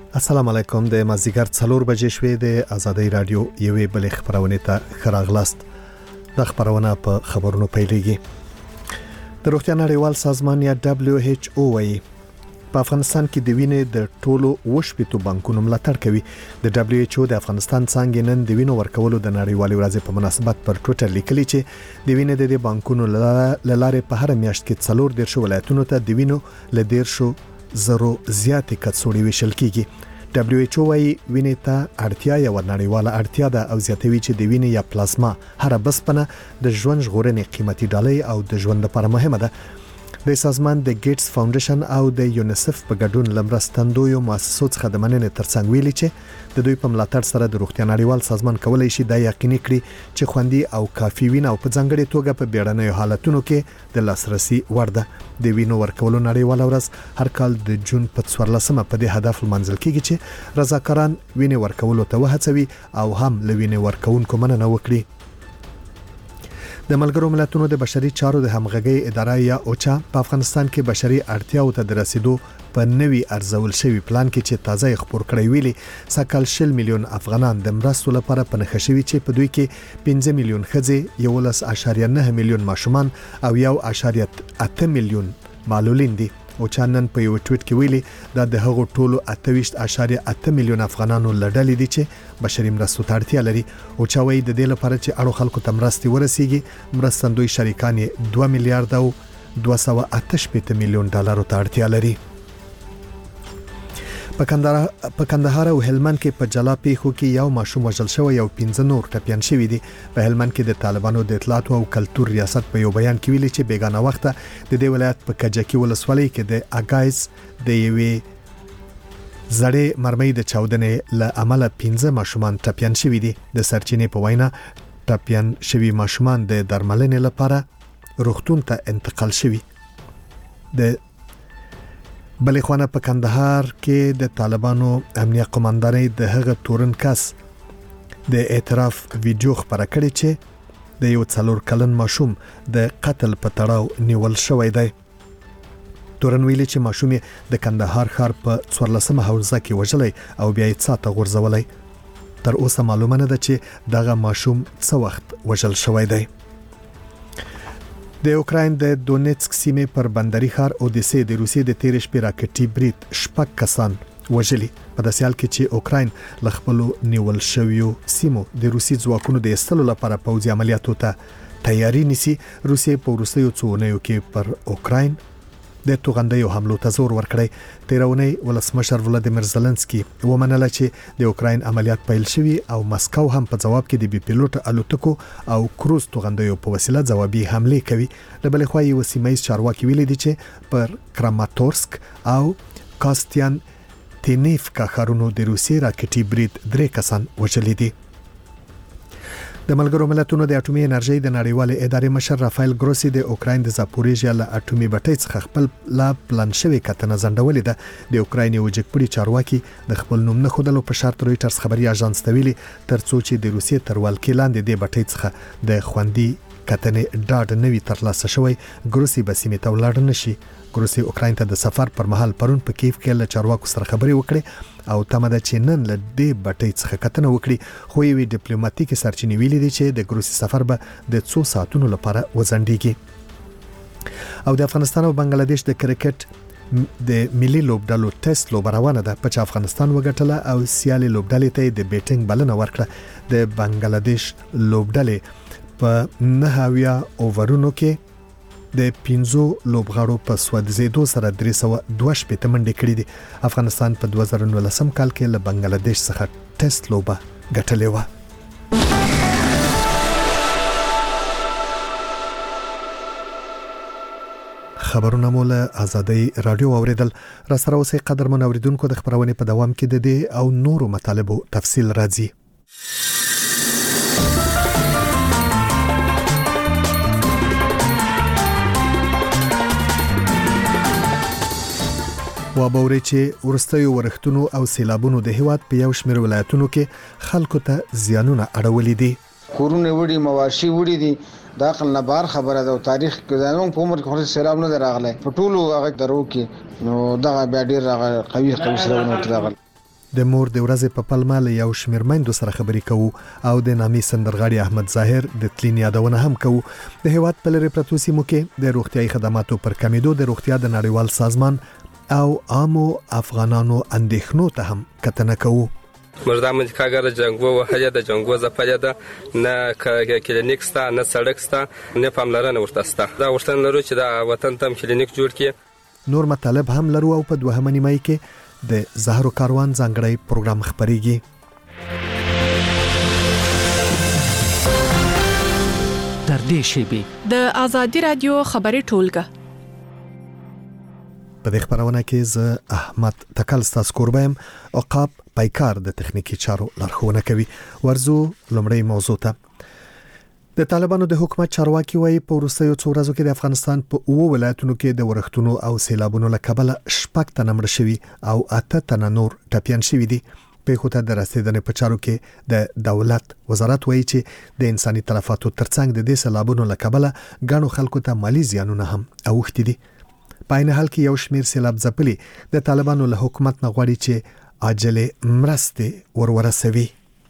السلام علیکم. د مازیګر 4 بجې شوې د آزادۍ رادیو یوې بلې خبرونه ته خراغلاست. د خبرونه په خبرونو پیلېږي. د روغتیا نړیوال سازمان یا WHO وايي په افغانستان کې د وینې د ټولو وشپېتو بانکونو ملاتړ کوي. د WHO د افغانستان څنګه نن د وینو ورکولو د نړیوالې ورځې په مناسبت پر ټوئیټر لیکلي چې د وینې د بانکونو لاره په هر میاشت کې 14 ولایتونو ته د وینو ل 10 زرو زیاتې کڅوړې ویشل کیږي. WHO وايي وینې ته اړتیا یو نړیواله اړتیا ده او زیاتوي چې د وینې یا پلازما هر بسپنه د ژوند ژغورنې قیمتي ډالۍ او د ژوند لپاره مهمه ده. د سازمان د ګیټس فاونډیشن او د یونیسف په ګډون لمرستندویو مؤسسو څخه د مننې ترڅنګ ویلي چې د دوی په ملاتړ سره د روغتیا نړیوال سازمان کولای شي د یقیني کړي چې خوندي او کافي وینه او په ځانګړي توګه په بیړنیو حالتونو کې د لاسرسي وړ ده. د وینو ورکولو نړیوال ورځ هر کال د جون په 14مه په دې هدف منځل کیږي چې رضاکاران وینې ورکولو ته وهڅوي او هم لوینې ورکوونکو مننه وکړي. د ملګرو ملتونو د بشري چارو د همغږي اداره یا اوچا په افغانستان کې بشري اړتیاو ته د رسیدو په نوي ارزول شوی پلان کې چې تازه خبر کړی ویلي سکهال 100 میلیون افغانان د مرستو لپاره په نښه شوی چې په دوی کې 15 میلیون ښځې 11.9 میلیون ماشومان او 1.8 میلیون معلولین دي. او چانن په یو ټویټ کې ویلي دا د هغو ټولو 28.8 میلیون افغانانو لړل دي چې بشري مرستو ته اړتیا لري. او چا وایي د دې لپاره چې اړو خلکو ته مرستې ورسیږي مرستندوی شریکان 2 میلیارډ او 288 میلیون ډالر ته اړتیا لري. په کندهار او هلمند کې په جلا پیښو کې یو ماشوم وژل شوی او 15 نور ټپيان شوی دي. په هلمند کې د طالبانو د اطلاعات او کلتور ریاست په یو بیان کې ویلي چې بیگانه وخت د دې ولایت په کجکی ولسوالۍ کې د اگایز د یوې زړې مرمۍ د چاودنې له عمله 15 ماشومان ټپيان شوی دي. د سرچینې په وینا ټپيان شوی ماشومان د درملنې لپاره روغتون ته انتقال شوی. د بلې خوانه په کندهار کې د طالبانو امنیه قوماندانۍ د هغه تورن کس د اعتراف ویډیو خبره کړې چې د یو 4 کلن ماشوم د قتل په تړاو نیول شوی دی. تورن ویلي چې ماشوم د کندهار ښار په 14مه حوزه کې وژلی او بیا یې څاته غورځولی. تر اوسه معلومه نه ده چې دغه ماشوم څه وخت وژل شوی دی. د اوکراین د دونیتسک سیمې پر بندري ښار اودیسه د روسیې د 13 شپې راکټي برید شپږ کسان وژلي. په داسې حال کې چې اوکراین له خپل نیول شویو سیمو د روسي ځواکونو د ایستلو لپاره پوځي عملیاتو ته تیاری نیسي. روسیې په وروستیو څو اونیو کې پر اوکراین د توغندیو حملو ته زور ورکړی. تیرونی ولسمشر ولادیمیر زلنسکي ومنله چې د اوکراین عملیات پیل شوي او مسکو هم په جواب کې د بي پیلوټ الوتکو او کروز توغندیو په وسیله جوابي حمله کوي. د بلې خوا یو سیمایي چارواکي ویلي دي چې پر کراماتورسک او کاستیان تینیفکا ښارونو د روسي راکټي برید 3 کسان وژلي دي. د ملګرو ملتونو د اټومي انرژي د نړیوالې ادارې مشر رافایل ګروسی د اوکراین د زاپوریژیا له اټومي بټۍ څخه خپل لا پلان شوی کتنه ځنډولې ده. د اوکراین یو جګپړي چارواکي د خپل نوم نه خودلو په شرط رويټرز خبري اژانس ته ویلي ترڅو چې د روسیې تر ولکې لاندې د بټۍ څخه د خوندي کتنې ډاډ نوي ترلاسه شوی. ګروسی به سیمې ته ولاړ نشي. ګروسی اوکراین ته د سفر پر مهال پرون په کیف کې له چارواکو سره خبري وکړي او تمه ده چې نن له دې بټۍ څخه کتنه وکړي. خو یوې ډیپلوماټیکي سرچینې ویلي دي چې د ګروسی سفر به د 2 ساعتونو لپاره وځنډيږي. او د افغانستان او بنگلاديش د کرکټ د ملي لوبډالو ټیسټ لوب روانه ده. په افغانستان وګټله او سیالي لوبډالې ته د بیټینګ بلنه ورکړه. د بنگلاديش لوبډالې په 9 اوورونو کې د 15 لوبغاړو په سوځېدو سره 302 منډې کړې دي. افغانستان په 2019 کال کې له بنگلاديش څخه ټیسټ لوبه ګټلې و. خبرونه مو له آزادۍ رادیو اوریدل. را سره اوسې قدرمن اوریدونکو د خبرونه په دوام کې د دې او نورو مطالبو تفصیل راځي. وابوري چې ورستیو ورښتونو او سیلابونو د هیواد په یو شمېر ولایتونو کې خلکو ته زیانونه اړولې دي. کورونه وړي مواشي وړي دي. دا خلنه بار خبره ده او تاریخ کې زموږ په عمر کې سیلاب نه راغلی. په ټولو هغه درو کې نو دا بیا ډیر قوي سیلابونه راغلي. د مور د ورځې په پلمه له یو شمېر میندو سره خبرې کوو او د نامي سندرغاړي احمد ظاهر د تلین یادونه هم کوو. د هیواد په لري پرتو سیمو کې د روغتيایي خدماتو پر کمیدو د روغتیا د نړیوال سازمان او عامو افغانانو اندېښنو ته هم کتنه کوو. مردا من کاګر جنگو وهله د جنگو زپاله ده نه کلینیک ستا نه سړک ستا نه پاملرنه ورته ستا دا ورتن لرو چې دا وطن تم کلینیک جوړ کړي. نور مطالب هم لرو او په دوهمه نیمه کې د زهرو کاروان ځانګړی پروګرام خبريږي. تر دې شیبې د ازادي رادیو خبري ټولګه په دې خبرونه کې ز احمد تکل ستاسو کوربم عقاب پایکار د تخنیکی چارو لارښوونه کوي. ورزو لومړی موضوع ته. د طالبانو د حکومت چارواکي وایي په وروستیو څو ورځو کې د افغانستان په 9 ولایتونو کې د ورښتونو او سیلابونو له کبله 6 تنه مړ شوي او 8 تنه نور ټپيان شوي دي. په خوته د رسیدنې په چارو کې د دولت وزارت وایي چې د انساني تلفاتو ترڅنګ د دې سیلابونو له کبله غاڼو خلکو ته مالی زیانونه هم اوښتي دي. په عین حال کې یو شمېر سیلاب ځپلي د طالبانو له حکومت نه غواړي چې عاجله مرسته ورسوي.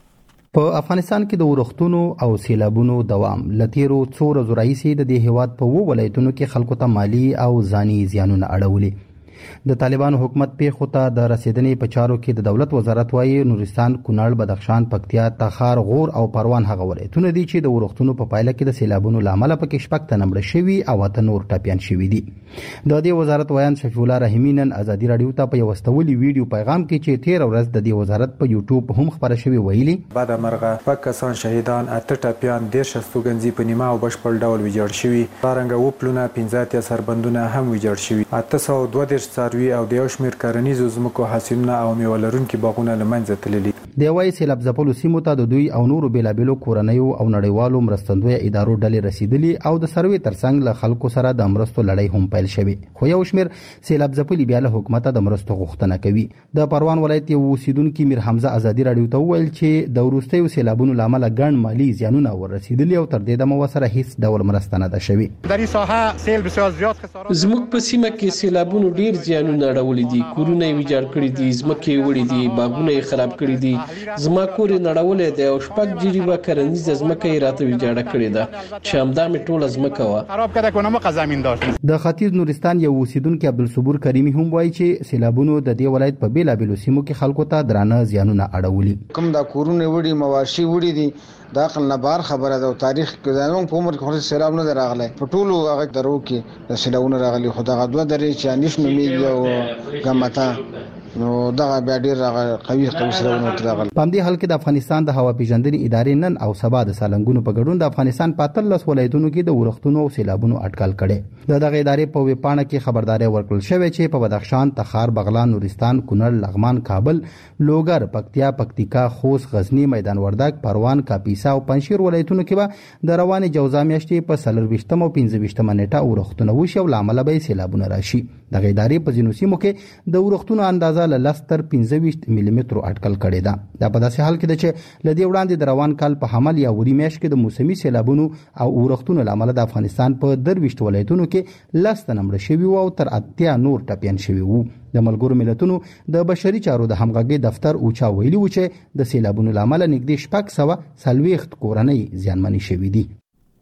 په افغانستان کې د ورښتونو او سیلابونو دوام لتیرو څو ورځې راهیسې د دې هیواد په 2 ولایتونو کې خلکو ته مالی او ځاني زیانونه اړولي. د طالبانو حکومت په خوته د رسیدنې په چارو کې د دولت وزارت وايي نورستان، کونړ، بدخشان، پکتیا، تخار، غور او پروان هغه ولایتونه دي چې د ورښتونو په پایله کې د سیلابونو لامل پکې 6 تنه مړ شوي او 8 نور ټپيان شوي دي. د دې وزارت ویان شفیع الله رحیمی نن ازادي رادیو ته په یو استولي ویډیو پیغام کې چې 13 ورځ د دې وزارت په یوټیوب هم خبره شوی ویلي بعد مرغه پاکستان شهیدان 8 ټپيان 10 شستوګنځي په نیمه او بشپړ ډول ویجاړ شوي. رنګ او پلونه 15 سربندونه هم ویجاړ شوي. 832 څاروي او د یو شمېر کرنیزو ځمکو حاصلونه او میوه لرونکي باغونه له منځه تللي. د وایي سیلاب ځپلو سیمو ته د دوی او نورو بیلابیلو کورنیو او نړیوالو مرستندوی ادارو ډلې رسیدلي او د سروې ترڅنګ له خلکو سره د مرستو لړۍ هم پیل شوی. خو یو شمېر سیلاب ځپلي بیا له حکومت د مرستو غوښتنه کوي. د پروان ولایت یو اوسیدونکو میر حمزه ازادي رادیو ته ویل چې د وروستیو سیلابونو لامل ګڼ مالی زیانونه ورسیدلي او تر دې دمه وسره هیڅ ډول مرسته نه ده شوی. در این ساحه سیل بسیار زیاد خسارات زموږ په سیمه کې سیلابونو ډیر زیانونه اړولي دي. کورونه یې ویجاړ کړي دي، ځمکې وړي دي، باغونه یې خراب کړي دي. زما کور یې نړولې دی او 6 جریبه کرنیزه ځمکه یې راته ویجاړه کړې ده چې همدا مې ټوله ځمکه وه. خراب کړه کو نمو زمين داشت. د ختیځ نورستان یو اوسیدونکو عبدالصبور کریمی هم وایي چې سیلابونو د دې ولایت په بیلابیلو سیمو کې خلکو ته درانه زیانونه اړولي. کوم دا کورونه وړي مواشي وړي دي دا خل نه بار خبره ده. تاریخ کې زموږ په عمر کې سیلاب نه راغلی. په ټولو هغه درو کې د سیلابونه راغلي. خدای غدوه درې چې انیش نومي او ګمتا نو دا بیا ډیر قوي سیلابونه راغلي. په دې حال کې د افغانستان د هوا پیژندنې ادارې نن او سبا د سالنګونو په ګډون د افغانستان په 13 ولایتونو کې د ورښتونو او سیلابونو اټکل کړي. دغه ادارې په ویبپاڼه کې خبرداري ورکړل شوې چې په بدخشان، تخار، بغلان، نورستان، کونړ، لغمان، کابل، لوګر، پکتیا، پکتیکا، خوست، غزنی، میدان وردګ، پروان، کاپیسا او پنځشیر ولایتونو کې به د روانې جوزا میاشتې په 24 او 25 نیټه ورښتونه وشي او لامل به سیلابونه راشي. دغه ادارې په ځینو سیمو کې د ورښتونو اندازه له 10 تر 15 ملي متر اټکل کړي ده. دا په داسې حال کې ده چې لدی وړاندې د روان کال په حمل یا وری میاشت کې د موسمي سیلابونو او ورښتونو لامل د افغانستان په 23 ولایتونو کې 10 تنه مړ شوي او تر 80 نور ټپيان شوي وو. د ملګرو ملتونو د بشري چارو د همغږي دفتر اوچا ویلي و چې د سیلابونو لامل نږدې 640 کورنۍ زیانمنې شوي دي.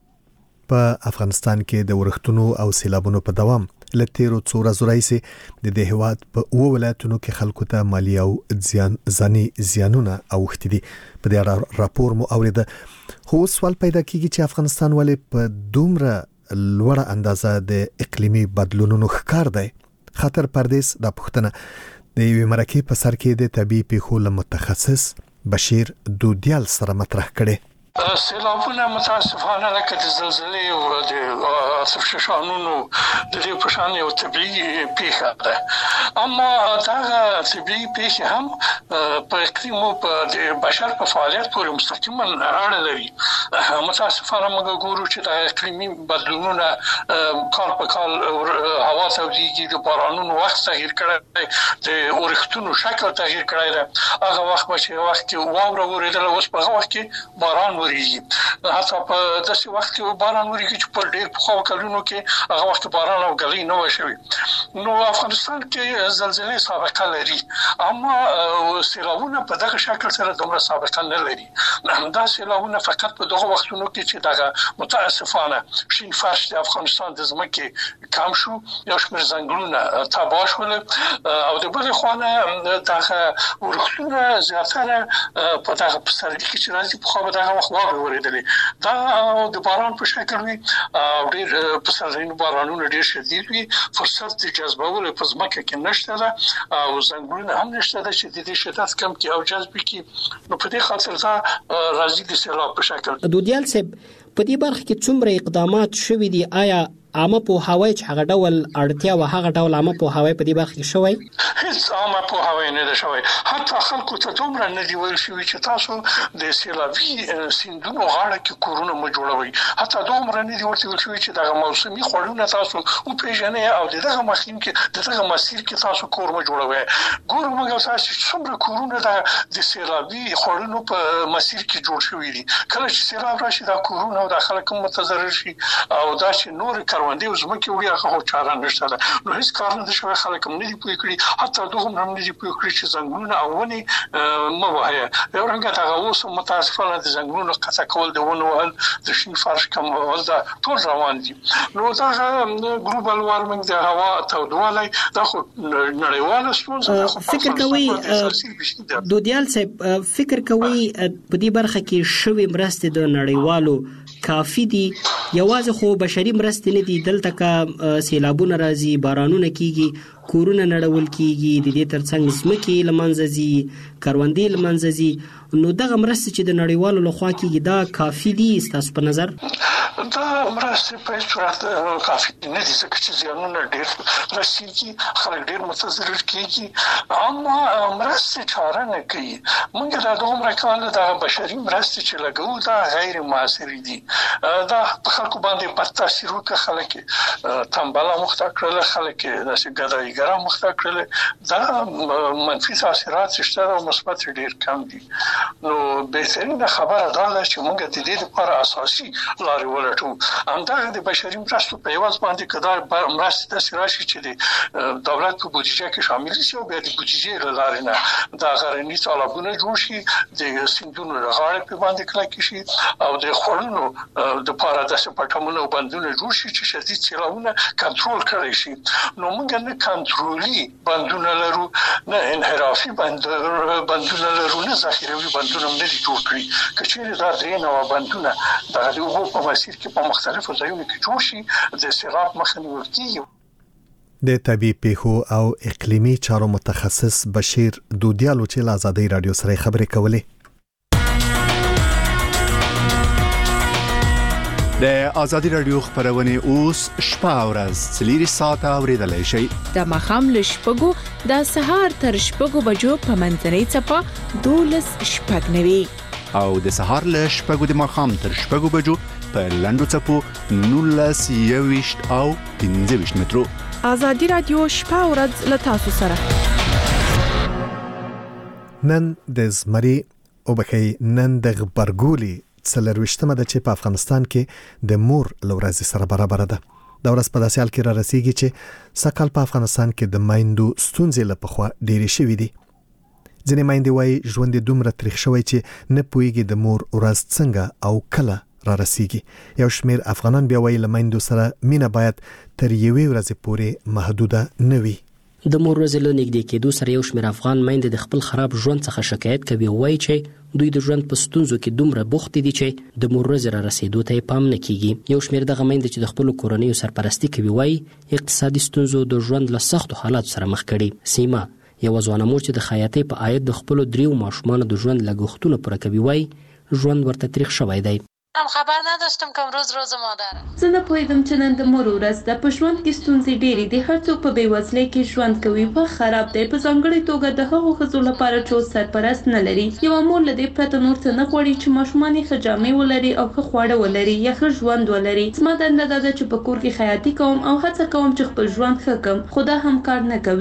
په افغانستان کې د ورښتونو او سیلابونو په دوام لتیرو څو ورځې راهیسې د دې هیواد په 2 ولایتونو کې خلکو ته مالی او ځاني زیانونه اوښتي دي. په دې راپور مو اوریده. خو سوال پیدا کیږي چې افغانستان ولې په دومره لوړه اندازه د اقلیمي بدلونونو ښکار دی. خطر پردیس د پښتنه د یوې مرکې په سر کې د طبي پیښو له متخصص بشیر دودیال سره مطرح کړي. سیلابونه متاسفانه لکه د زلزلې او د عاصف ششانونو د دې په شان یو طبيعي پیښه ده. اما دا طبيعي پیښه هم په اقلیم او په بشر په فعالیت پورې مستقیما اړه لري. متاسفانه موږ ګورو چې د اقلیمي بدلونونه کال په کال هوا تودېږي، د بارانونو وخت تغییر کړی، د ورښتونو شکل تغییر کړی دی. هغه وخت چې وخت کې واوره ورېدله اوس په هغه وخت کې باران ورېږي حتی په داسې وخت کې باران ورېږي چې په ډېر پخوا کلونو کې هغه وخت باران او ګلۍ نه و شوي. نو افغانستان کې زلزلې سابقه لري اما سیلابونه په دغه شکل سره دومره سابقه نه لري. دا سیلابونه فقط په دغه وختونو کې چې دغه متاسفانه شین فرش د افغانستان د ځمکې کم شو یو شمېر ځنګلونه تباه شول او د بلې خوا دغه ورښتونه زیاتره په دغه پسرلي کې چې راځي په خو به دغه وخت واورې ورېدلې دا د باران په شکل وي او ډېر پسرلي بارانونه ډېر شدید وي فرصت د جذبولو په ځمکه کې نشته ده او ځنګلونه هم نشته ده چې د دې شدت کم کې او جذب کې نو په دې خاطر دا راځي د سیلاب په شکل. دودیال صاحب په دې برخه کې څومره اقدامات شوي دي آیا عامه پوهاوی چې هغه ډول اړتیا و هغه ډول عامه پوهاوی په دې برخه کې شوی؟ هیڅ عامه پوهاوی نه ده شوی. حتی خلکو ته دومره نه دی ویل شوی چې تاسو د سیلابي سیندونو غاړه کې کورونه مو جوړوي. حتی دومره نه دی ورته ویل شوی چې دغه موسمي خوړونه تاسو او پیژنې او دغه مخیم کې دغه مسیر کې تاسو کور مو جوړوي. ګورو موږ تاسو څومره کورونه د سیلابي خوړونو په مسیر کې جوړ شوی دي. کله چې سیلاب راشي دا کورونه او د خلکو متضرر شي او دا چې نور کروندې وزمکه وي هغه چاره نشته ده. نو هیڅ کار نه شوی خلک هم نه دي پوه کړی حتی دوهم هم نه دي پوه کړی چې ځنګلونه او ونې مو وایي یو رنګ دا اوس متاسفانه د ځنګلونو قطع کول د ونو ول د شین فرش کمول دا ټول روان دي. نو دا ګلوبال وارمنګ د هوا تودوالی دا خو نړیواله ستونزه. فکر کوي دودیال صاحب فکر کوي په دې برخه کې شوی مرستې د نړیوالو کافی دي یوازې خو بشري مرستې نه دي دلته کا سیلابونه راځي بارانونه کیږي کورونه نړول کیږي د دې ترڅنګ ځمکې لمنځه ځي کروندې لمنځه ځي نو دغه مرستې چې د نړیوالو لخوا کیږي دا کافی دي ستاسو په نظر؟ دا مرستې په صورت کافی نه دي ځکه چې زیانونه ډېر رسیږي خلک ډېر متضرر کیږي اما مرستې چاره نه کوي. موږ دا دومره کاله د بشري مرستې چې لګو دا غیر مؤثرې دي. دا په خلکو باندې بد تاثیر وکړ خلک تنبله مخته کړل خلک داسې ګدایګرا مخته کړل دا منفي تاثیرات شته او مثبت ډېر کم دي. نو بهترینه خبره دا ده چې موږ د دې لپاره اساسي لارې ولټو. همدغه د بشري مرستو په یوازې باندې کدا مرستې داسې راشي چې د دولت په بودیجه کې شامل شي او بیا د بودیجې له لارې نه دا غرني طلبونه جوړ شي د سیندونو غاړه په باندې کلک شي او د خوړونو د لپاره داسې پټمونه او بندونه جوړ شي چې شدید سیلابونه کنټرول کړي شي. نو موږ نه کنټرولي بندونه لرو نه انحرافي بندونه لرو نه ذخیروي بندونه نه دي جوړ کړي. کچېرې دا درې نوع بندونه د اوبو په مسیر کې په مختلفو ځایونو کې جوړ شي د سیلاب مخه نیول کیږي. د طبي پیښو او اقلیمي چارو متخصص بشیر دودیالو چې له آزادۍ رادیو سره خبرې کولې. د آزادۍ رادیو خبرونه اوس شپه او ورځ 3 ساعته اوریدلای شئ. د مخام له شپږو د سهار تر شپږو بجو په منځنۍ څپه 12 شپږ نوي او د سهار له شپږو د مخام تر شپږو بجو په لندو څپو 19 او 15 مترو. آزادۍ رادیو شپه او ورځ له تاسو سره. نن د زمري او بخې نن د غبرګولي څلرويشتمه د چې په افغانستان کې د مور لورځ سره برابر ده. دا ورځ په داسې حال کې را رسیږي چې سکهال په افغانستان کې د مایندو ستونزې لپاره ډېرې شوې دي. ځینې مایندې وایي ژوند دومره تریخ شوی چې نه پوهیږي د مور ورځ څنګه او کله را رسیږي. یو شمېر افغانان بیا وایي له میندو سره مینه باید تر یوې ورځې پورې محدوده نه وي. د مور ورځې له نږدې کېدو سره یو شمېر افغان میندې د خپل خراب ژوند څخه شکایت کوي او وایي چې دوی د ژوند په ستونزو کې دومره بوخت دي چې د مور ورځې را رسیدو ته پام نه کیږي. یو شمېر دغه میندې چې د خپل کورنیو سرپرستی کوي وایي اقتصادي ستونزو د ژوند له سختو حالاتو سره مخ کړي. سیما یو ځوانه مور چې د خیاطۍ په عاید د خپل 3 ماشومانو د ژوند لګښتونه پوره کوي وایي ژوند ورته تریخ شوی دی. هم خبر نداشتم که امروز روز مادره. زه نه پوهیدم چې نن د مور ورځ ده. په ژوند کې ستونزې ډېرې دي. هر څوک په بېوزلۍ کې ژوند کوي. وخت خراب دی په ځانګړې توګه د هغو ښځو لپاره چې سرپرست نه لري. یوه مور له دې پرته نور څه نه غواړي چې ماشومان یې ښه جامې ولري او ښه خواړه ولري یا ښه ژوند ولري. زما دنده دا ده چې په کور کې خیاطي کوم او هڅه کوم چې خپل ژوند ښه کړم خو دا هم کار نه کوي.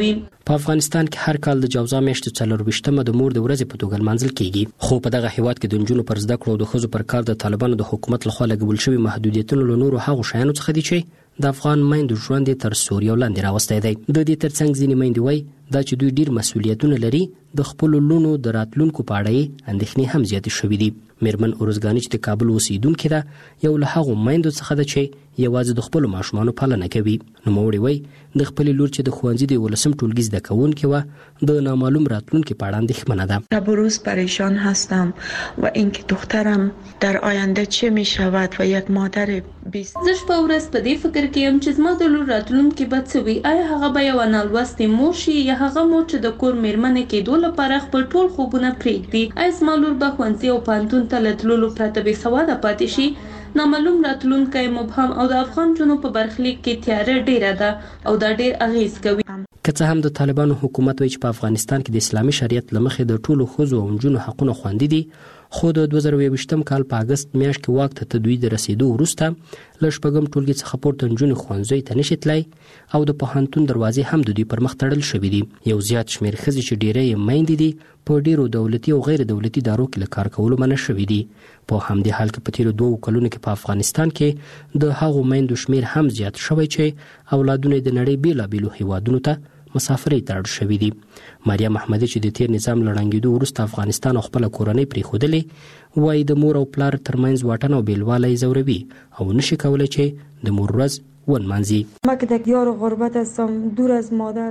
په افغانستان کې هر کال د جوزا میاشتې 24مه د مور د ورځې په توګه لمانځل کیږي، خو په دغه هیواد کې د نجونو پر زده کړو او د ښځو پر کار د طالبانو د حکومت لخوا لګول شوي محدودیتونه له نورو هغو شیانو څخه دي چې د افغان میندو ژوند تر سوریو لاندې راوستی دی. د دې ترڅنګ ځینې میندې وایي دا چې دوی ډیر مسؤلیتونه لري، د خپلو لونو د راتلونکو په اړه یې اندېښنې هم زیاتې شوې دي. میرمن اورزګاني چې د کابل اوسیدونکې ده، یو له هغو میندو څخه ده چې یوازې د خپلو ماشومانو پالنه کوي. نوموړې وایي د خپلې لور چې د ښوونځي د 11م ټولګي زده کوونکې وه د نامعلوم راتلونکي په اړه اندېښمنه ده. شب و روز پریشان هستم و اینکه دخترم در آینده چه میشود و یک مادر 20 زه شپه ورځ په دې فکر کې یم چې زما د لور راتلونکي به څه وي. آیا هغه به یوه نالوستې مور شي یا هغه مور چې د کور میرمنې کېدو لپاره خپل ټول خوبونه پرېږدي؟ آیا زما لور به ښوونځي او پوهنتون ته له تللو پرته بې سواده پاتې شي؟ نامعلوم راتلونکی مبهم او د افغان جنو په برخلیک کې تیاره ډیره ده او دا ډیر اغیز کوي. که څه هم د طالبانو حکومت وایي چې په افغانستان کې د اسلامي شریعت له مخې د ټولو ښځو او نجونو حقونه خوندي دي، خو د 2021م کال په اګست میاشت کې واک ته تدوی د رسیدو وروسته له 8م ټولګي څخه پورته نجونې ښوونځیو ته نشي تللی او د پوهنتون دروازې هم د دوی پر مخ تړل شوي دي. یو زیات شمېر ښځې چې ډیری یې میندې دي په ډیرو دولتي او غیر دولتي ادارو کې له کار کولو منع شوي دي. په همدې حال کې په تیرو 2 کلونو کې په افغانستان کې د هغو میندو شمېر هم زیات شوی چې اولادونه د نړۍ بیلابیلو هیوادونو ته مسافرۍ ته اړ شوي دي. مریم احمدي چې د تیر نظام له ړنګېدو وروسته افغانستان او خپله کورنۍ پرېښودلې، وایي د مور او پلار ترمنځ واټن او بېلوالی ځوروي او نشي کولی چې د مور ورځ ونمانځي. ما که در دیار غربت هستم دور از مادر.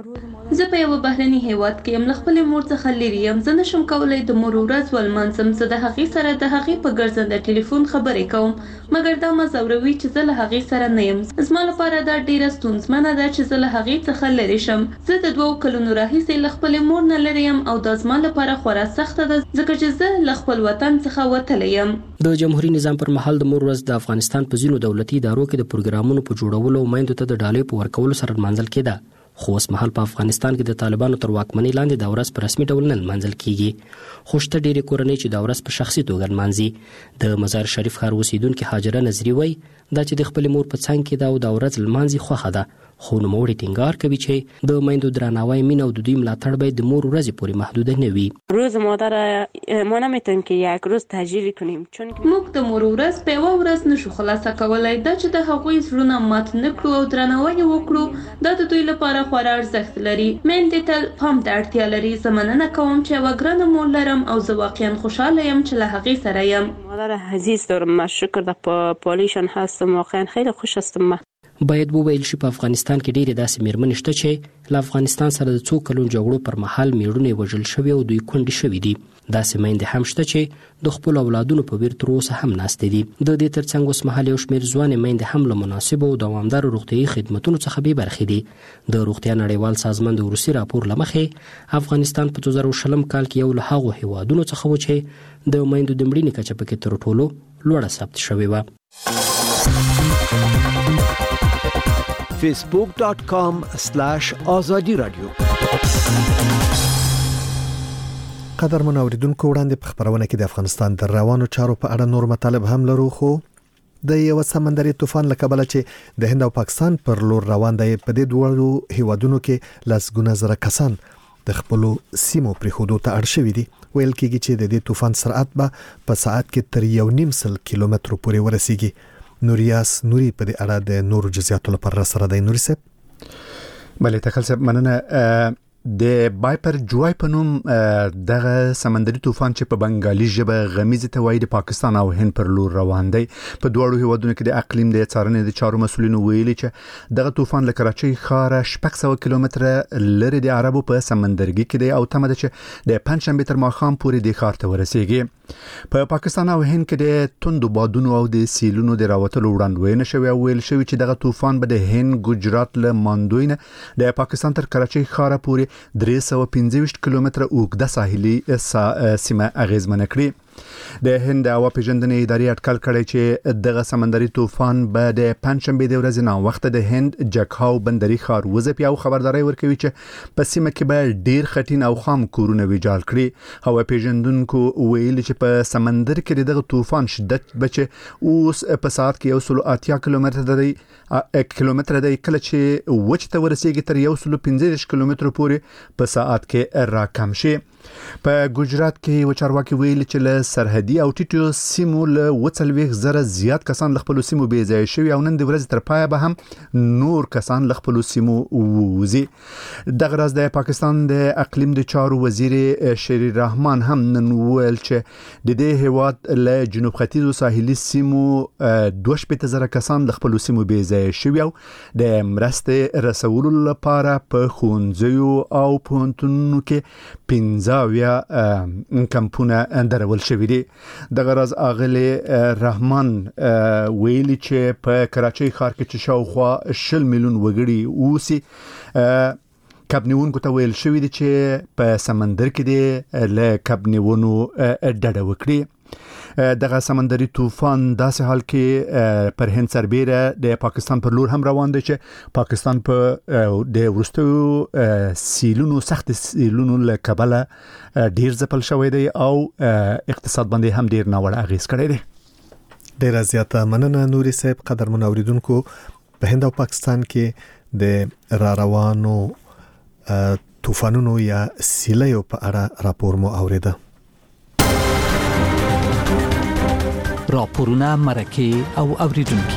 زه په یوه بهرني هیواد کې یم، له خپلې مور څخه لرې یم. زه نشم کولی د مور ورځ ولمانځم. زه د هغې سره د هغې په ګرځنده ټلیفون خبرې کوم، مګر دا ما ځوروي چې زه له هغې سره نه یم. زما لپاره دا ډیره ستونزمنه ده چې زه له هغې څخه لرې شم. زه د 2 کلونو راهیسې له خپلې مور نه لرې یم او دا زما لپاره خورا سخته ده ځکه چې زه له خپل وطن څخه وتلی یم. د جمهوریت نظام پر مهال د مور ورځ د افغانستان په ځینو دولتي ادارو کې د پروګرامونو په جوړولو او میندو ته د ډالۍ په ورکولو سره لمانځل کېده، خو اوس مهال په افغانستان کې د طالبانو تر واکمنۍ لاندې دا ورځ په رسمي ډول نه لمانځل کېږي. خو شته ډېرې کورنۍ چې دا ورځ په شخصي توګه لمانځي. د مزار شریف ښار اوسیدونکې هاجره نظري وایي دا چې د خپلې مور په څنګ کې ده او دا ورځ لمانځي خوښه ده، خو نوموړی ټینګار کوي چې د میندو درناوی، مینه او د دوی ملاتړ باید د مور ورځې پورې محدوده نه وي. روز مادر ما نمیتونیم که یک روز تجربه کنیم چون موږ د مور ورځ په یوه ورځ نشو خلاصه کولای. دا چې د هغوی زړونه مات نه کړو او درناوی یې وکړو دا د دوی لپاره خورا ارزښت لري. میندې تل پام ته اړتیا لري. زه مننه کوم چې یوه ګرانه مور لرم او زه واقعا خوشحاله یم چې له هغې سره یم. مادر عزیز دارم، من شکر در پالیشان هستم، واقعا خیلی خوش هستم. باید وویل شي په افغانستان کې ډېرې داسې میرمنې شته چې له افغانستان سره د 2 کلونو جګړو پر مهال میړونه وژل شوي او دوی کونډې شوي دي. داسې میندې هم شته چې د خپلو اولادونو په ویر تر اوسه هم ناستې دي. د دې ترڅنګ اوس مهال یو شمېر ځوانې میندې هم له مناسبو او دوامدارو روغتیایي خدمتونو څخه بې برخې دي. د روغتیا نړیوال سازمان د وروستي راپور له مخې افغانستان په 2020 کال کې یو له هغو هیوادونو څخه و چې د میندو د مړینې کچه پکې تر ټولو لوړه ثبت شوې وه. facebook.com/azadi radio. قدرمن اوریدونکو، وړاندې په خبرونه کې د افغانستان د روانو چارو په اړه نور مطالب هم لرو، خو د یو سمندري طوفان له کبله چې د هند او پاکستان پر لور روان دی، په دې دوه هیوادونو کې لسګونه زره کسان د خپل سیمو پرېښودو ته اړ شوي دي. ویل کېږي چې د دې طوفان سرعت به په ساعت کې تر 1.5 کیلومتر پورې ورسیږي. نوریاس نوري په دې اړه د نورو جزئیاتو لپاره سره دی. نوري صاحب. بله تخیل صاحب، مننه. د بایپر جوای په نوم دغه سمندري طوفان چې په بنګالي ژبه غمیزه ته وایي د پاکستان او هند پر لور روان دی. په دوړو هیوادونو کې د اقلیم د څارنې د چارو مسولینو ویلي چې دغه طوفان له کراچۍ ښاره 600 کیلومتره لري د عربو په سمندرګي کې دی او تمه ده چې د پنځشنبه تر ماښام پورې د ښار ته ورسیږي. په پاکستان او هند کې د توندو بادونو او د سیلونو د راوتلو وړاندوینه شوی او ویل شوی چې دغه طوفان به د هند ګجرات له ماندوی نه د پاکستان تر کراچۍ ښاره پورې 325 کیلومتره اوږده ساحلي سیمه اغیزمنه کړي. د هند هوا پیژندنې ادارې اټکل کړی چې دغه سمندري طوفان به د پنځشنبه د ورځې نه وخت د هند جکاو بندري ښار وځي او خبرداري ورکوي چې په سیمه کې به ډیر خټین او خام کورونه ویجاړ کړي. هوا پیژندونکو ویل چې په سمندر کې دغه طوفان شدت بچ اوس په ساعت کې 180 کیلومتر دی کله چې وچ ته ورسیږي تر 115 کیلومتر پورې په ساعت کې راکم شي. په ګجرات کې وچارواکي ویل چې له سرحدي او ټیټو سیمو له 40,000 زیات کسان له خپل سیمو بې ځای شوي او نن د ورځې تر پایه به هم نور کسان له خپل سیمو ووزي. دغه ورځ د پاکستان د اقلیم د چارو وزیر شری رحمان هم نن ویل چې د دې هیواد له جنوب ختیځو ساحلي سیمو 2,000 کسان له خپل سیمو بې ځای شوي او د مرستې رسولو لپاره په ښوونځیو او پوهنتونونو کې 15 کمپونه درول شوی دي. دغه ورځ اغلی رحمان ویلي چې په کراچۍ ښار کې چې شاوخوا 20 میلیون وګړي اوسي کبنیونکو ته ویل شوی دي چې په سمندر کې دي له کبنیونو ډډه وکړي. دغه سمندري طوفان داسې حال کې پر هند سربېره د پاکستان پر لور هم روان دی چې پاکستان په د وروستیو سیلونو سخت سیلونو له کبله ډیر ځپل شوی دی او اقتصاد باندې هم ډیر ناوړه اغیز کړی دی. ډیر زیاته مننه نوري صاحب. قدرمن اوریدونکو په هند او پاکستان کې د را روانو طوفانونو یا سیلیو په اړه راپور مو اوریده. راپورونه مرکه او اوریدونکو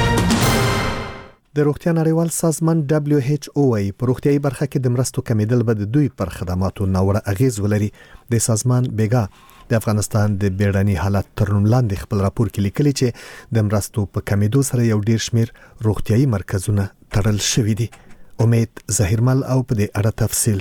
د روغتیا نړیوال سازمان WHO وايي په روغتیايي برخه کې د مرستو کمیدل به د دوی پر خدماتو ناوړه اغیز ولري. د سازمان بیګا د افغانستان د بیړني حالت تر نوم لاندې خپل راپور کې لیکلي چې د مرستو په کمیدو سره یو ډیر شمیر روغتیايي مرکزونه تړل شوي دي. امید ظاهرمل او په دې اړه تفصیل.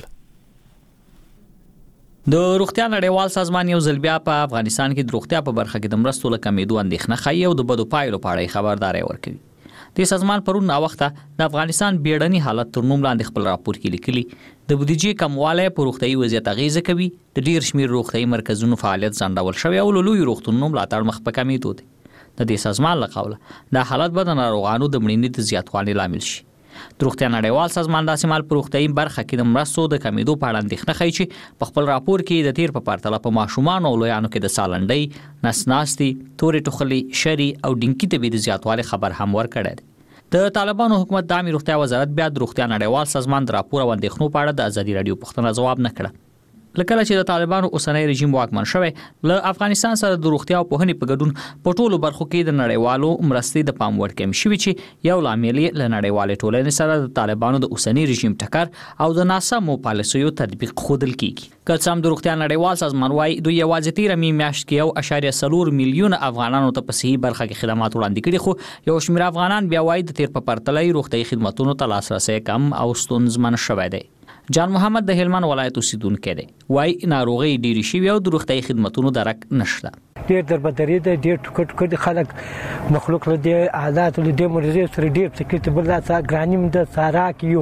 د روغتیا نړیوال سازمان یو ځل بیا په افغانستان کې د روغتیا په برخه کې د مرستو له کمیدو اندېښنه ښیي او د بدو پایلو په اړه خبرداري ورکوي. د سازمان پرون نا وخته د افغانستان بیړني حالت تر نوم لاندې خپل راپور کې لیکلي د بودیجې کموالی په روغتیايي وضعیت اغیزه کوي. د ډیر شمیر روغتیايي مرکزونو فعالیت ځنډول شوی او لوی روغتونونو ملاتړ مخ په کمیدو دي. د دې سازمان له قوله دا حالت به د ناروغانو د مړینې د زیاتوالي لامل شي. د روغتیا نړیوال سازمان د سیمال په روغتیايي برخه کې د مرستو د کمیدو په اړه اندېښنه ښیي چې په خپل راپور کې د تیر په پرتله په ماشومان او لویانو کې د سالنډۍ، نسناستي، تورې ټوخلي، شری او ډینګي تبي د زیاتوالي خبر هم ورکړی دی. د طالبانو حکومت د عامه روغتیا وزارت بیا د روغتیا نړیوال سازمان د راپور او اندېښنو په اړه د ازادي رادیو پوښتنه ځواب نه کړه. لکه چې د طالبانو اوسنۍ رژیم واکمن شوی له افغانستان سره د روغتیا او پوهنې په ګډون په ټولو برخو کې د نړیوالو مرستې د پام وړ کم شوی چې یو لامل یې له نړیوالې ټولنې سره د طالبانو د اوسنۍ رژیم ټکر او د ناسمو پالیسیو تطبیق ښودل کیږي. که څه هم د روغتیا نړیوال سازمان وايي دوی یوازې تیر میاشت کې 1.4 میلیون افغانانو ته په صحي برخه کې خدمات وړاندې کړي، خو یو شمېر افغانان بیا وايي د تیر په پرتله روغتیايي خدماتونو ته لاسرسی کم او ستونزمن شوی دی. جان محمد د هلمند ولایت اوسیدونکی دی. وايي ناروغي ډېری شوی او د روغتیايي خدماتونو درک نشته. ډېر دربدري ده، ډېر ټوکټ خلک مخلوق له دې حالات له دې مرزي سره ډېر تکلیف بل ځا ګرانیم د سارا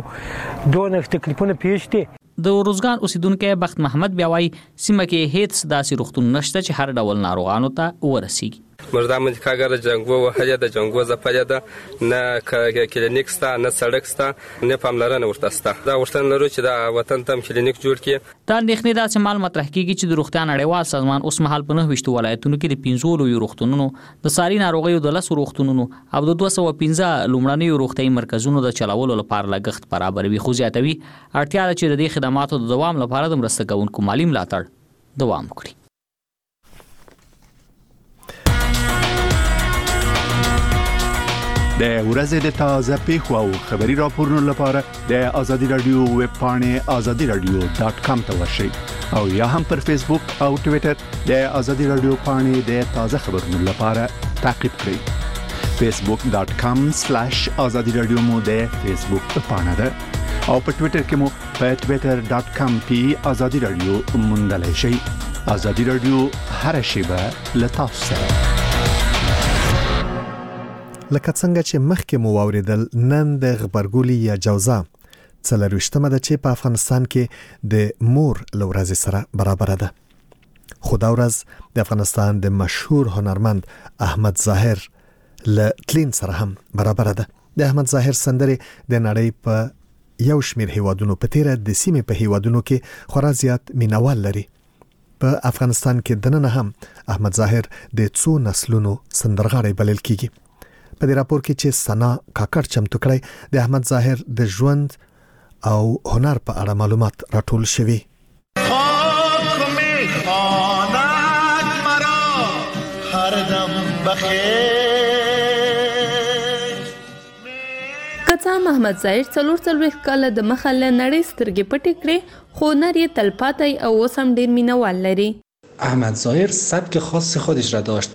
کیو دونه تکلیفونه پیښ دي. د روزګان اوسیدونکی بخت محمد بیا وايي سیمه کې هیڅ داسې روغتون نشته چې هر ډول ناروغانو ته ورسیږي. مردم کاغر جنگو و حیا د جنگو زپایا ده نه کلینیک ستا نه سړک ستا نه پاملرنه ورته ستا. دا ورتن لرو چې دا وطن تم کلینیک جوړ کړي. دا اندېښنې داسې مال مطرح کیږي چې د روغتیا نړیوال سازمان اوس مهال په 9 ولایتونو کې د 15 روغتونونو د ساري ناروغیو د 10 روغتونونو او د 215 لومړنیو روغتیايي مرکزونو د چلولو لپاره لګښت برابروي، خو زیاتوي اړتیا ده چې د دې خدماتو د دوام لپاره د مرسته کوونکو مالی ملاتړ دوام وکړي. د ورځې د تازه پیښو او خبري راپورونو لپاره د ازادي رادیو ویب پاڼې azadiradio.com ته ورشئ او یا هم پر فیسبوک او ټوئیټر د ازادي رادیو پاڼې د تازه خبرونو لپاره تعقیب کړئ. facebook.com/azadiradio مو د فیسبوک پاڼه ده او په ټوئیټر کې مو په twitter.com/azadiradio موندلای شئ. ازادي رادیو هر شیبه له تاسو سره. لکه څنګه چې مخکې مو واوریدل نن د غبرګولي یا جوزا څلروشتمه ده چې په افغانستان کې د مور لورځ سره برابر ده. خو دا ورځ د افغانستان د مشهور هنرمند احمد ظاهر له تلین سره هم برابر ده. د احمد ظاهر سندرې د نړۍ په یو شمېر هیوادونو په تیره د سیمې په هیوادونو کې خورا زیات مینوال لري. په افغانستان کې دننه هم احمد ظاهر د څو نسلونو سندرغاړی بلل کیږي. په دې راپور کې چې سنا کاکړ چمتو کړی د احمد ظاهر د ژوند او هنر په اړه معلومات راټول شوي. کڅا محمد ظاهر 43 کاله د مخاله نړۍ سترګې پټې کړې، خو هنر یې تلپاتې او اوس هم ډېر مینوال لري. احمد ظاهر سبک خاص خودش را داشت.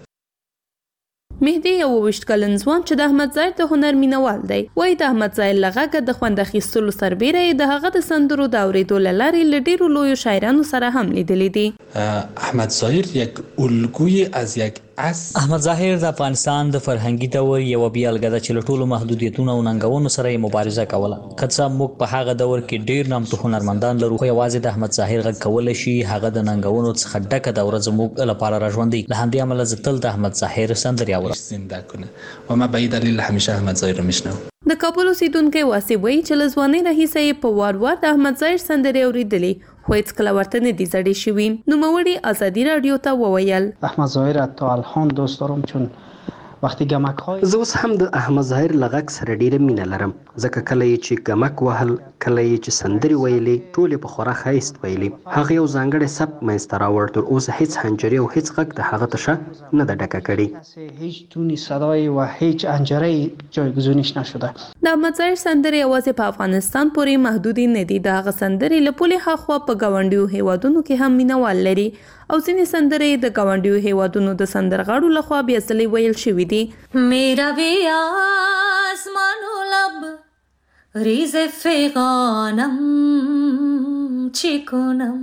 مهدی 28 کلن ځوان چې د احمد ظاهر د هنر مینوال دی، وایي د احمد ظاهر لغه د خوند اخیستلو سربیره د هغه د سندرو د اورېدو له لارې له ډېرو لویو شاعرانو سره هم لیدلی دي. احمد ظاهر یک الگوی از یک احمد ظاهر د افغانستان د فرهنګي دور یو بیلګه ده چې له ټولو محدودیتونو او ننګونو سره مبارزه کوله. که څه موږ په هغه دور کې ډېر نامتو هنرمندان لرو، خو یوازې د احمد ظاهر غږ کولی شي هغه د ننګونو څخه ډکه دوره زموږ لپاره راژوندي. له همدې امله زه تل د احمد ظاهر سندرې اورم و ما به این دلیل همیشه احمد ظاهر رو میشنوم. د کابل اوسیدونکی واسي وایي چې له ځوانۍ راهیسې یې په وار وار د احمد ظاهر سندرې اورېدلې، خو هیڅکله ورته نه دي زړې شوي. نوموړي ازادي راډیو ته وویل احمد ظاهر تا الان دوست دارم، چون وقتی گمک های زه اوس هم د احمد ظاهر لغک سره ډیره مینه لرم، ځکه کله چې گمک وهل، کله چې سندري ویلي، ټول په خورا خایست ویلي. هغه یو ځانګړی سبک منځته راوړ، تر اوسه هیڅ حنجري او هیڅ غږ د هغه تشه نه ده ډکه کړې. هیڅ تونی صدای و هیڅ حنجري جایگزینش نشده. د احمد ظاهر سندرې یوازې په افغانستان پورې محدود نه دي. د هغه سندرې له پولې هاخوا په ګاونډیو هیوادونو کې هم مینوال لري، او ځینې سندرې د ګاونډیو هیوادونو د سندرغاړو لخوا بیا ځلې ویل شوي دي. میرا وی آسمان و لب ریز فغانم چی کنم.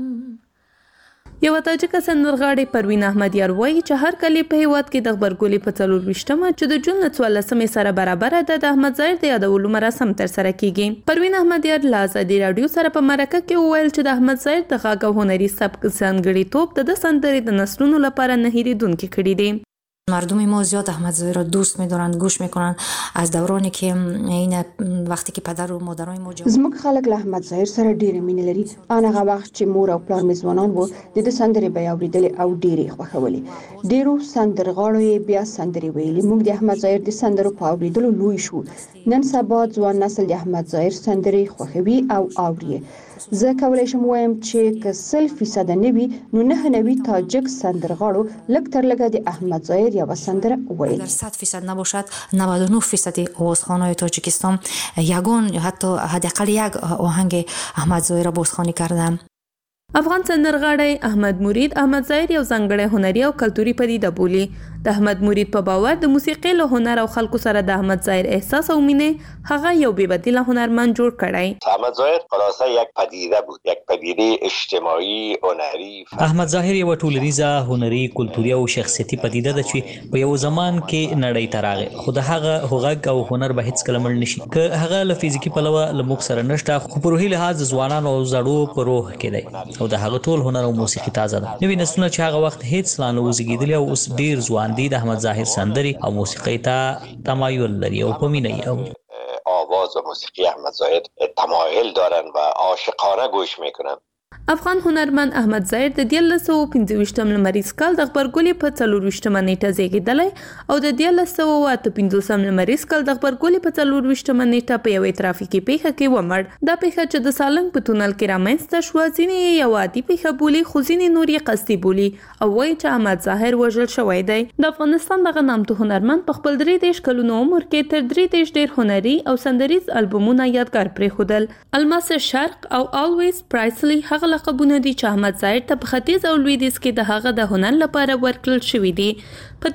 یو تاجک سندرغاړی پروین احمدیار وایي چې هر کلی په هیواد کې د غبرګولي په 24مه چې د جون 14 سره برابر ده د احمد ظاهر د یادولو مراسم تر سره کیږي. پروین احمدیار له ازادي راډیو سره په مرکه کې وویل چې د احمد ظاهر د غږ او هنري سبک ځانګړیتوب د سندرې د نسلونو لپاره نه هېرېدونکي کړي دي. مردم ما زیاد احمد ظاهر را دوست می‌دارند، گوش می‌کنند. از دورانی که این وقتی که پدر و مادرای ما زموږ خلک له احمد ظاهر سره ډېره مینه لري. هغه وخت چې مور او پلار مې ځوانان وو، د سندرې به اورېدلې او ډېرې خوښولې. ډېرو سندرغاړو یې بیا سندرې ویلې. موږ د احمد ظاهر د سندرو په اورېدلو لوی شو. نن سبا ځوان نسل د احمد ظاهر سندرې خوښوي او اوري. زه کولی شم وایم چې که 100% نه وي، نو 99 تاجک سندرغاړو لږ تر لږه د احمد ظاهر یوه سندره ویل. اگر 100% نباشد 99% آوازخوان‌های تاجیکستان یگان یا حتی حداقل یک آهنگ احمد ظاهر بازخوانی کردن. افغان سندرغاړی احمد مرید احمد ظاهر یو ځانګړی هنري او کلتوري پدیده بولي. د احمد مرید په باور د موسیقۍ له هنر او خلکو سره د احمد ظاهر احساس او مینه هغه یو بې بدیله هنرمند جوړ کړی. احمد ظاهر خلاصه یک پدیده بود، یک پدیده اجتماعي هنري. احمد ظاهر یو ټولنیزه هنري کلتوري او شخصیتي پدیده ده چې په یو زمان کې نړۍ ته راغی، خو د هغه غږ او هنر به هیڅ کله مړ نشي. که هغه له فزیکي پلوه له موږ سره نشته، خو په روحي لحاظ ځوانانو او زړو په روح کې دی او د هغه ټول هنر او موسیقي تازه ده. نوې نسلونه چې هغه وخت هیڅ لا نه وزګیدلي او اوس ډیر ځوان دي، د احمد ظاهر سندري او موسیقي ته تمایل لري او په مینه یې آواز و موسیقی احمد ظاهر تمایل دارن و عاشقانه گوش میکنن. افغان هنرمند احمد ظاهر د 1925 لمریز کال د غبرګولي په 24مه نیټه زیږیدلی او د 1958 لمریز کال د غبرګولي په 24مه نیټه په یوې ترافیکي پیښه کې ومړ. دا پیښه چې د سالنګ په تونل کې رامنځته شوه، ځینې یې یو عادي پیښه بولي، خو ځینې نور یې قصدي بولي او وایي چې احمد ظاهر وژل شوی دی. د افغانستان دغه نامتو هنرمند په خپل 33 کلونو عمر کې تر 33 ډېر هنري او سندریز البومونه یادګار پرېښودل. الماس شرق او آلویز پرایسلی هغه لقبونه دي چې احمد ظاهر ته په ختیځ او لویدیځ کې د هغه د هنر لپاره ورکړل شوي دي. په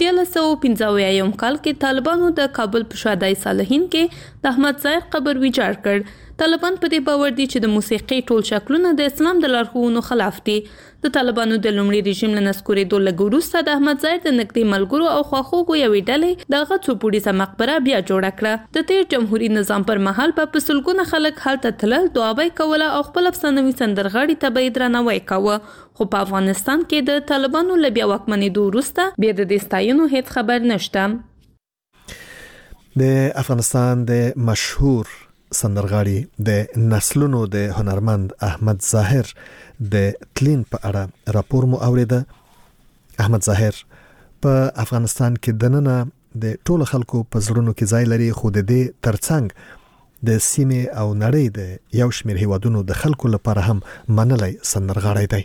1995 کال کې طالبانو د کابل په شادای صالحین کې د احمد ظاهر قبر ویجاړ کړ. طالبان په دې باور دي چې د موسیقي ټول شکلونه د اسلام د لارښوونو خلاف دي. د طالبانو د لومړي رژیم له نسکورېدو لږ وروسته د احمد ظاهر د نږدې ملګرو او خواخوږو یوې ډلې د هغه څو پوړیزه مقبره بیا جوړه کړه. د تیر جمهوریت نظام پر مهال په سلګونه خلک هلته تلل، دعاوې کوله او خپل افسانوي سندرغاړي ته به درناوی کاوه. خو په افغانستان کې د طالبانو له بیا واکمنېدو وروسته بیا د دې ستایلو هیڅ خبر نشته. د افغانستان د مشهور سندرغاړي د نسلونو د هنرمند احمد ظاهر د تلین په اړه راپور مو اوریده. احمد ظاهر په افغانستان کې دننه د ټولو خلکو په زړونو کې ځای لري، خو د دې ترڅنګ د سیمې او نړۍ د یو شمېر هیوادونو د خلکو لپاره هم منلای سندرغاړی دی.